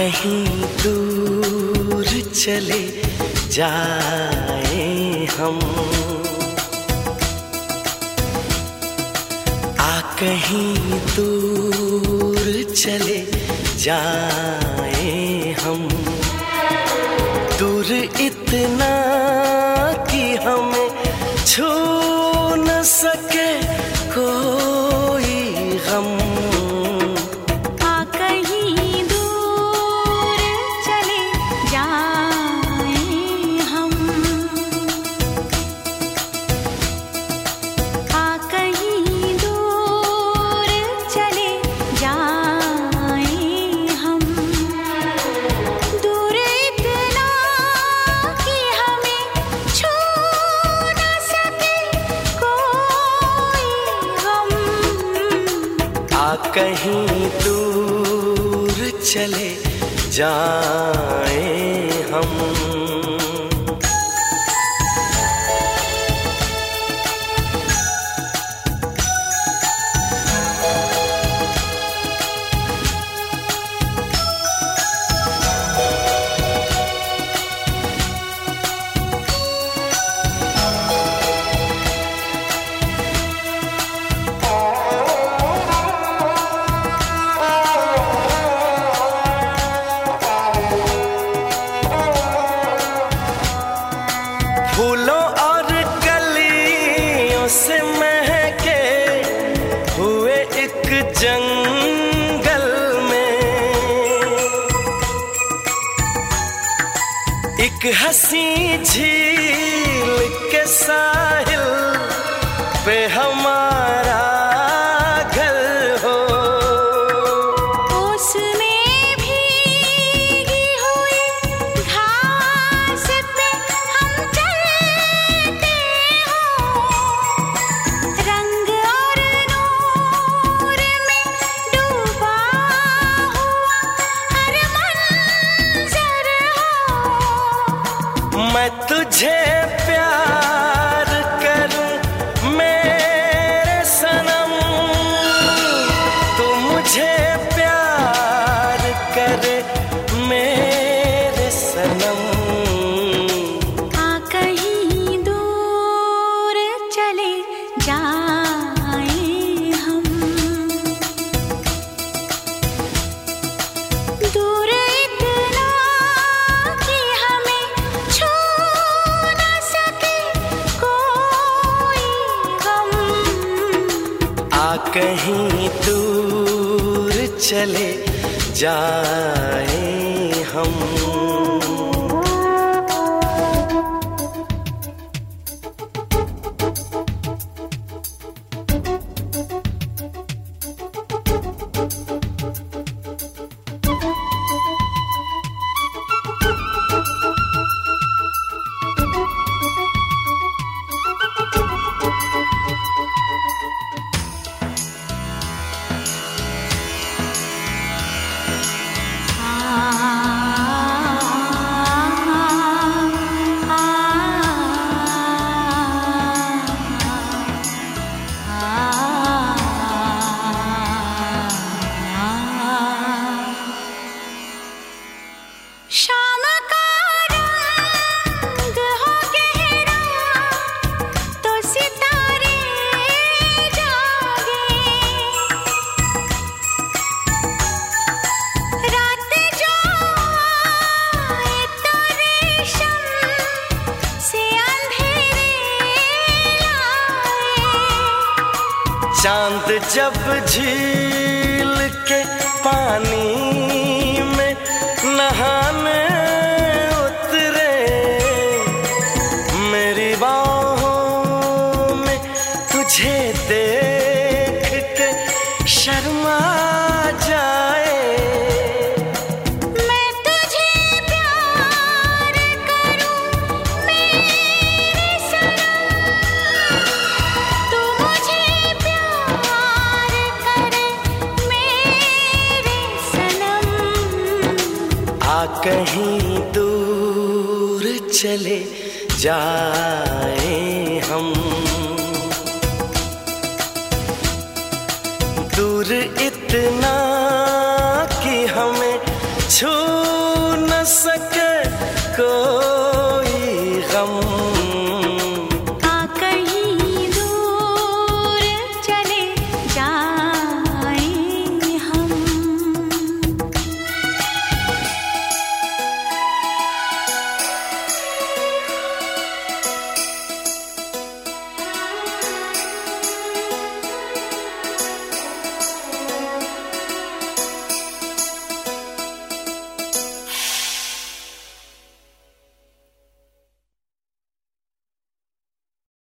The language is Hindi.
कहीं दूर चले जाए हम, आ कहीं दूर चले जाए हम, दूर इतना कि हमें छू न सके कोई गम। कहीं दूर चले जाए हम। फूलों और कलियों से महके हुए एक जंगल में, एक हंसी झील के साहिल पे हमारा घर हो। उसमें भीगी हुई घास पे हम चलते हो, रंग और नूर में डूबा हुआ हर मंजर हो। मैं तुझे प्यार करूं मेरे सनम, तू मुझे प्यार करे मेरे सनम। आ कहीं दूर चले जाए हम, दूर इतना कि हमें छू न सके कोई गम। आ कहीं दूर चले जाए हम। शाम का रंग हो गहरा तो सितारे जागे, रात जो आए तो रेशम से अंधेरे लाए। चांद जब झील के पानी में नहाने उतरे, मेरी बाहों में तुझे देख के शर्मा जाए। मैं तुझे प्यार करूं मेरे सनम, तू मुझे प्यार करे मेरे सनम। आ कहीं दूर चले जाए हम, दूर इतना कि हमें छू सके